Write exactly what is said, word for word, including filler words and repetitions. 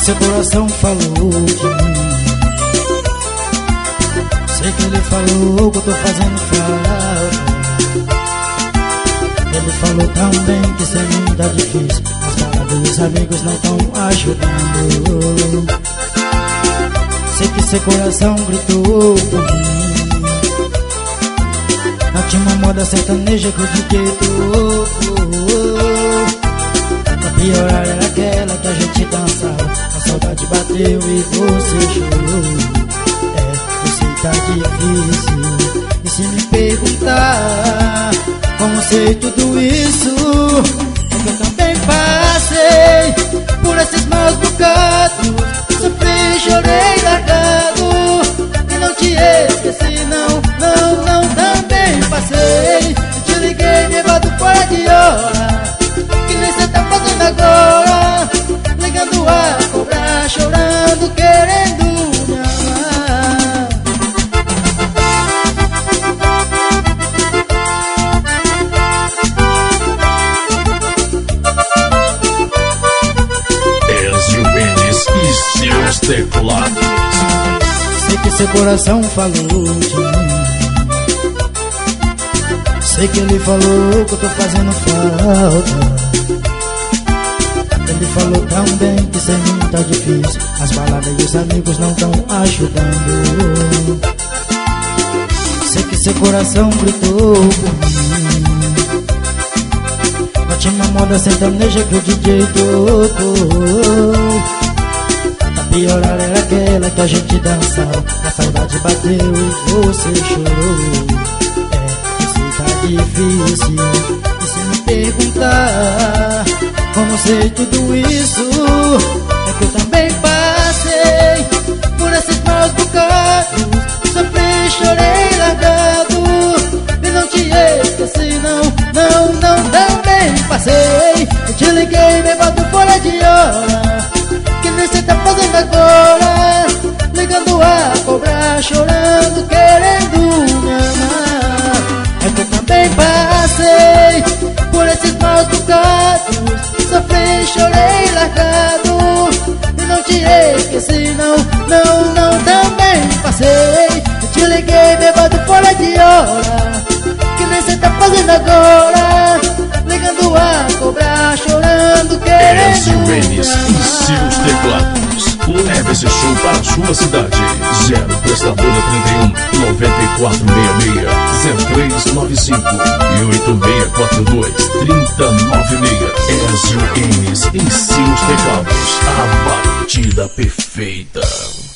seu coração falou de mim. Sei que ele falou que eu tô fazendo falta. Ele falou também que sem mim tá difícil. As palavras dos amigos não tão ajudando. Sei que seu coração gritou por mim. Não tinha uma moda sertaneja que o D J tocou. A pior era aquela que a gente dançava. A saudade bateu e você chorou. Tá difícil. E se me perguntar como sei tudo isso, é que eu também passei por esses maus bocados. Sofri, chorei, largado e não te esqueci, não, não, não. Também passei, te liguei, levado fora de hora. Que nem cê tá fazendo agora, ligando a cobrar, chorando, querendo. Teclados. Sei que seu coração falou de mim. Sei que ele falou que eu tô fazendo falta. Ele falou também que sem mim tá difícil. As baladas e os amigos não tão ajudando. Sei que seu coração gritou por mim. Não tinha uma moda sertaneja que o D J tocou. Pior era aquela que a gente dançava. A saudade bateu e você chorou. É, isso tá difícil. E se me perguntar como sei tudo isso, é que eu também passei por esses maus bocados. Sofri, chorei, largado e não te esqueci, não, não, não. Também passei, eu te liguei, me boto fora de hora. Que nem cê tá fazendo agora, ligando a cobrar, chorando, querendo me amar. É que eu também passei por esses maus bocados. Sofri, chorei, largado e não te esqueci, não, não, não. Também passei, eu te liguei, bêbado fora de hora. Que nem cê tá fazendo agora, ligando a cobrar, chorando, querendo me amar. E seus teclados. Leve esse show para a sua cidade. Zero prestadora trinta e um, noventa e quatro sessenta e seis, zero três nove cinco e oito seis quatro dois, trinta nove seis. Ezio Enes em seus teclados. A batida perfeita.